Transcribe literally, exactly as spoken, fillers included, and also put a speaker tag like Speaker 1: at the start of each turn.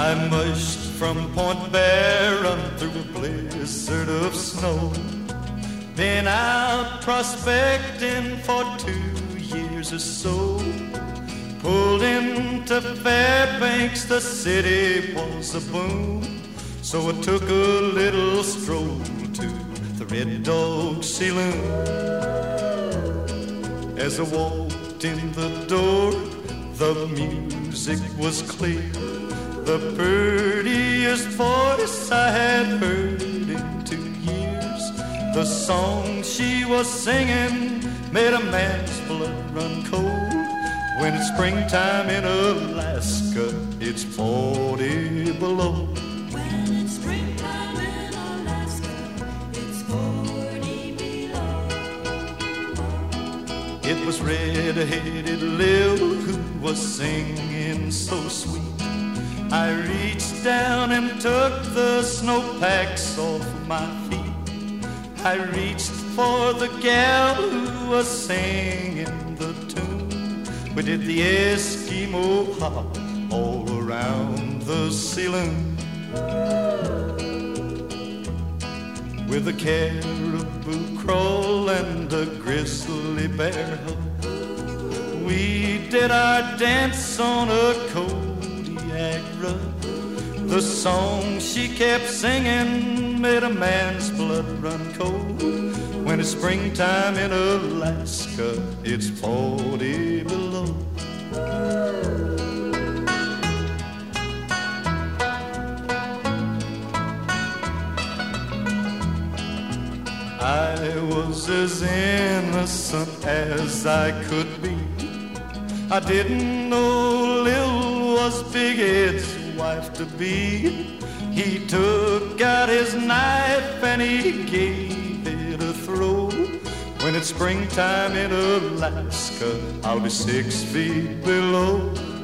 Speaker 1: I mushed from Point Barren through a blizzard of snow. Been out prospecting for two years or so. Pulled into Fairbanks, the city was a boom. So I took a little stroll to the Red Dog Saloon. As I walked in the door, the music was clear. The prettiest voice I had heard in two years. The song she was singing made a man's blood run cold. When it's springtime in Alaska, it's forty below.
Speaker 2: When it's springtime in Alaska, it's forty below.
Speaker 1: It was red-headed Lil who was singing so sweet. I reached down and took the snowpacks off my feet. I reached for the gal who was singing the tune. We did the Eskimo hop all around the saloon. With a caribou crawl and a grizzly bear hug, we did our dance on a Kodiak rug. The song she kept singing made a man's blood run cold. When it's springtime in Alaska, it's forty below. I was as innocent as I could be. I didn't know Lil was Big Ed's wife to be. He took out his knife and he gave it a throw. When it's springtime in Alaska, I'll be six feet below.